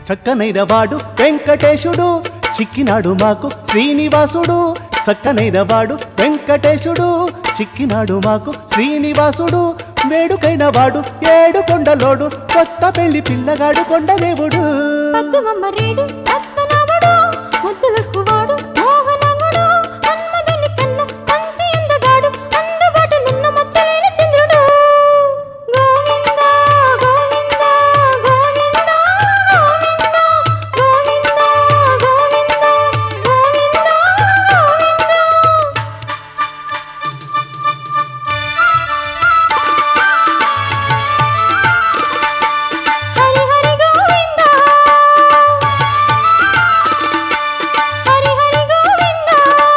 చక్కనైన వాడు వెంకటేశుడు చిక్కినాడు మాకు శ్రీనివాసుడు చక్కనైన వాడు వెంకటేశుడు చిక్కినాడు మాకు శ్రీనివాసుడు వేడుకైన వాడు ఏడు కొండలోడు కొత్త పెళ్లి పిల్లగాడు కొండదేవుడు పద్దుమమ్మరేడు పద్మనాభుడు ముద్దులక్కువాడు మోహనంగుడు మన్మధుని కన్న మంచి అందగాడు అందుబాటునున్న మచ్చలేని చంద్రుడు గోవింద గోవింద గోవింద గోవింద గోవింద హరి హరి గోవింద హరి హరి గోవింద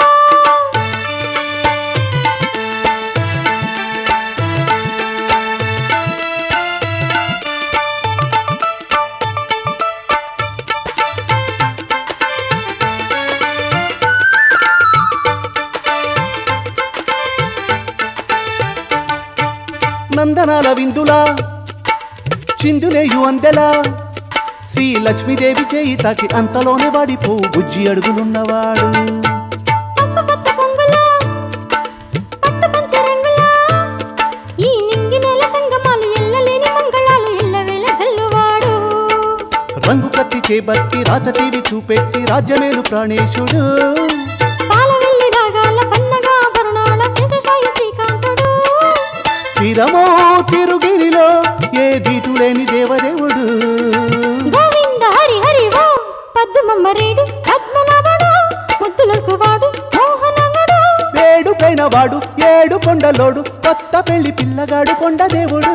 నందనాల విందులా చిందులేయు అందెలా శ్రీ లక్ష్మీదేవి చేయి తాకి అంతలోనే వాడిపో బుజ్జి అడుగులున్నవాడు పసుపచ్చ పొంగుల పట్టు పంచ రంగుల ఈ నింగి నేల సంగమాలు ఎల్లలేని మంగళాలు ఎల్లవేళ జల్లువాడు రంగు కత్తి చేపట్టి రాజటీవి చూపెట్టి రాజ్యమేలు ప్రాణేశుడు పాలవెల్లి రాగాల పన్నగా వరుణాల శేషశాయి శ్రీకాంతుడు తిరమో తిరుగిరిలో ఏ దీటు లేని దేవదేవుడు గోవింద హరి హరి ఓ పద్దుమమ్మరేడు పద్మనాభుడు ముద్దులక్కువాడు మోహనంగుడు వేడుకైన వాడు ఏడు కొండలోడు కొత్త పెళ్లి పిల్లగాడు కొండదేవుడు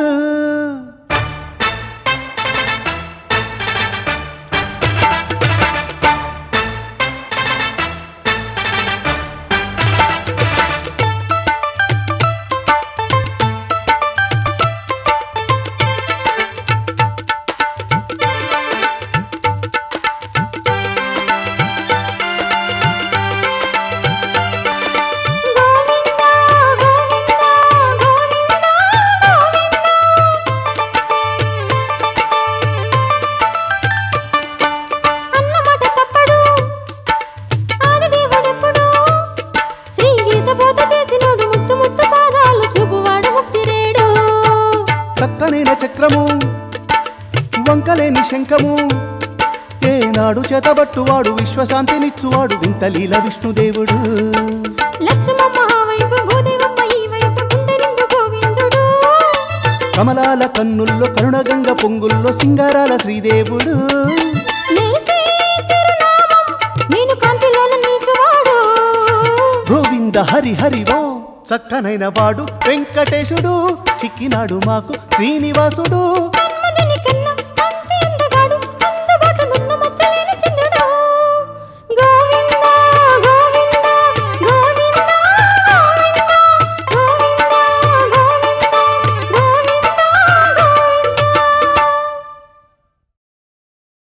గోవింద గోవింద గోవింద అన్నమాట తప్పడు ఆదిదేవుడెప్పుడు శ్రీ గీత బోధ చేసినోడు ముత్తు ముత్తు పాదాలు చూపువాడు ముక్తిరేడు చక్కనైన చక్రము వంకలేని శంఖము ఏనాడు చేతబట్టువాడు విశ్వశాంతినిచ్చువాడు వింతలీల విష్ణుదేవుడు లక్ష్మమ్మ ఆ వైపు భూదేవమ్మ ఈ వైపు గుండె నిండు గోవిందుడు కమలాల కన్నుల్లో కరుణగంగ పొంగుల్లో సింగారాల శ్రీదేవుడు నేసే తిరునామం నేను కాంతిలోన నిలుచువాడు గోవింద హరి హరి ఓ చక్కనైన వాడు వెంకటేశుడు చిక్కినాడు మాకు శ్రీనివాసుడు